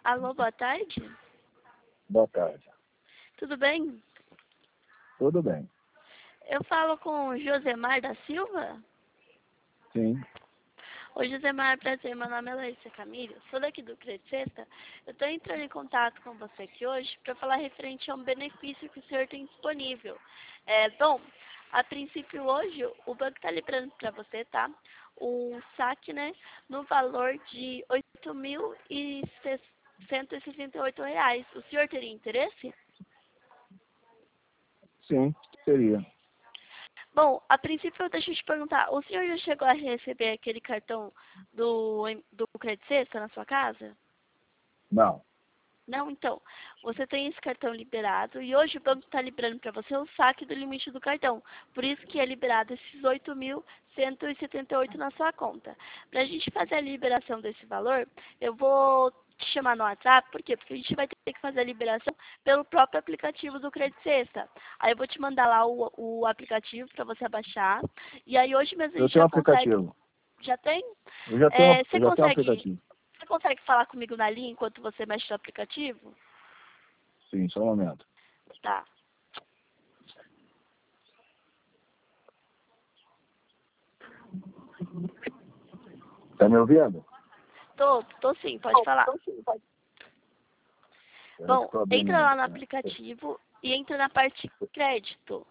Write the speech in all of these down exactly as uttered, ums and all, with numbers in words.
Alô, boa tarde. Boa tarde. Tudo bem? Tudo bem. Eu falo com o Josemar da Silva? Sim. Oi, Josemar, prazer. Meu nome é Larissa Camilo. Sou daqui do Credit Sexta. Eu estou entrando em contato com você aqui hoje para falar referente a um benefício que o senhor tem disponível. É, bom, a princípio hoje o banco está liberando para você, tá? Um saque, né, no valor de oito mil cento e sessenta e oito reais. O senhor teria interesse? Sim, seria. Bom, a princípio, deixa eu te perguntar, o senhor já chegou a receber aquele cartão do, do Credit Sexta na sua casa? Não. Não? Então, você tem esse cartão liberado e hoje o banco está liberando para você o saque do limite do cartão. Por isso que é liberado esses oito mil cento e setenta e oito na sua conta. Para a gente fazer a liberação desse valor, eu vou te chamar no WhatsApp, por quê? Porque a gente vai ter que fazer a liberação pelo próprio aplicativo do Credit Sexta. Aí eu vou te mandar lá o, o aplicativo para você baixar. E aí hoje mesmo a Eu gente tenho um já consegue... aplicativo. Já tem? Eu já tenho, É, você eu já tenho um consegue... aplicativo. Você consegue falar comigo na linha enquanto você mexe no aplicativo? Sim, só um momento. Tá. Tá me ouvindo? Tô, tô sim, pode falar. Espera Bom, que tô abrindo entra lá no aqui. aplicativo e entra na parte crédito.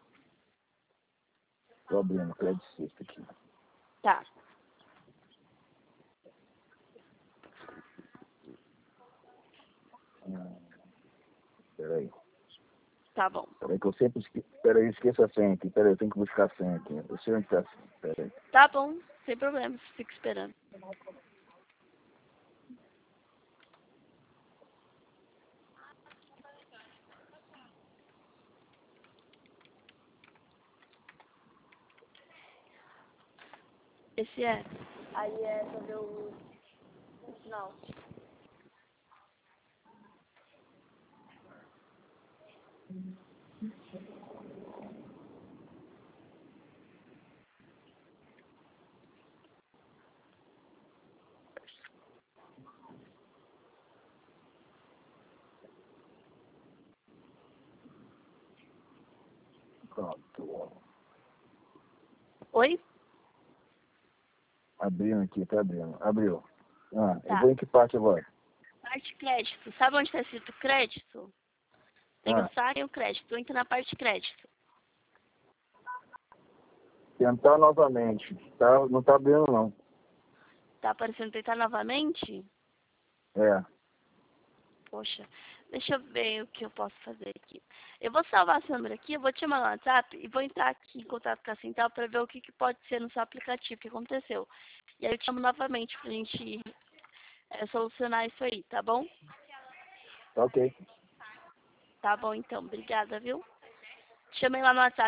Tô abrindo o Credit Sexta aqui. Tá. Espera aí. Tá bom. Espera aí que eu sempre esque... Espera aí, esqueça a senha aqui. Espera aí, eu tenho que buscar a senha aqui. Eu sei onde tá a senha. Espera aí. Tá bom, sem problema, fica esperando. Esse é. Aí é pra ver o, o sinal. Pronto. Oi? Abrindo aqui, tá abrindo. Abriu. Ah, eu Tá. vou em que parte agora? Parte crédito. Sabe onde tá escrito crédito? Tem o Ah, saque e o crédito. Entra na parte crédito. tentar novamente. Tá, não tá abrindo, não. Tá aparecendo tentar novamente? É. Poxa, deixa eu ver o que eu posso fazer aqui. Eu vou salvar esse número aqui, eu vou te chamar no WhatsApp e vou entrar aqui em contato com a Central para ver o que, que pode ser no seu aplicativo, o que aconteceu. E aí eu te chamo novamente pra gente é, solucionar isso aí, tá bom? Tá ok. Tá bom então, obrigada, viu? Te chamei lá no WhatsApp.